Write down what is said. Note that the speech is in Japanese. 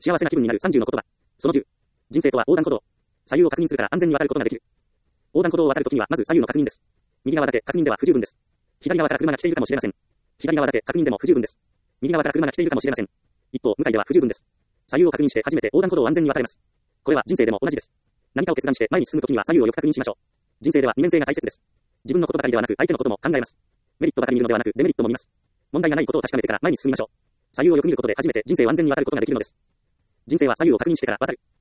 幸せな気分になる30の言葉。その10。人生とは横断歩道。左右を確認するから安全に渡ることができる。横断歩道を渡るときにはまず左右の確認です。右側だけ確認では不十分です。左側から車が来ているかもしれません。左側だけ確認でも不十分です。右側から車が来ているかもしれません。一方、向かいでは不十分です。左右を確認して初めて横断歩道を安全に渡れます。これは人生でも同じです。何かを決断して前に進むときには左右をよく確認しましょう。人生では二面性が大切です。自分のことばかりではなく相手のことも考えます。メリットばかり見るのではなくデメリットも見ます。問題がないことを確かめてから前に進みましょう。左右をよく見ることで初めて人生を安全に渡ることができるのです。人生は左右を確認してから渡る。